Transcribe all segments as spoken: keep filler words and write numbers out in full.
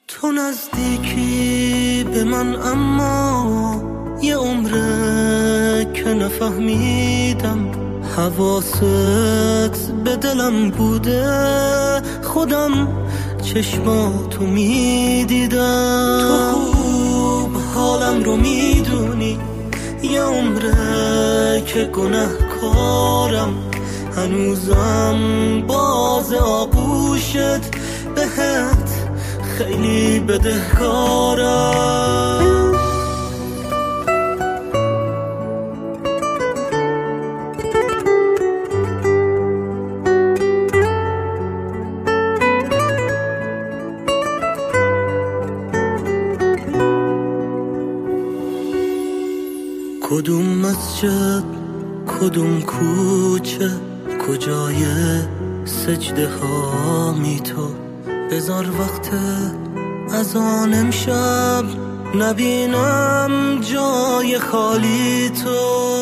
تو نزدیکی به من اما یه عمره که نفهمیدم حواست به دلم بوده، خودم چشماتو میدیدم. تو خوب حالم رو میدونی، یه عمره که گناهکارم، هنوزم باز آغوشت بهت خیلی بدهکارم. کدوم مسجد، کدوم کوچه، کجای سجده ها می تو، بذار وقت از آن امشب نبینم جای خالی تو.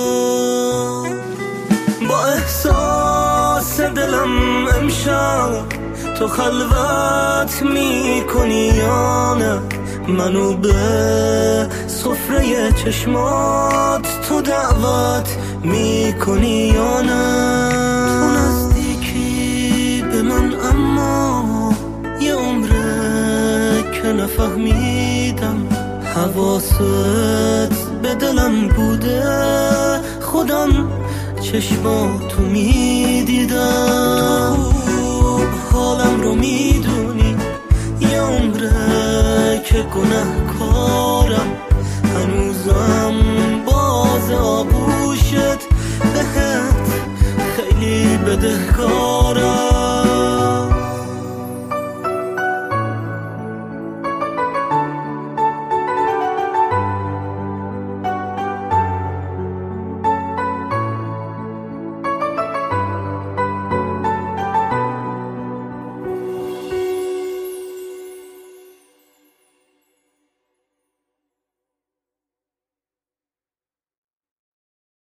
با احساس دلم امشب تو خلوت می کنی یا نه، منو به سفره چشمات تو دعوت می کنی یا نه. تو نزدیکی به من اما یه عمره که نفهمیدم حواست به دلم بوده، خودم چشماتو میدیدم. تو خوب حالم رو میدونی، یه عمره که گناهکارم، هنوزم باز آغوشت بهت خیلی بدهکارم.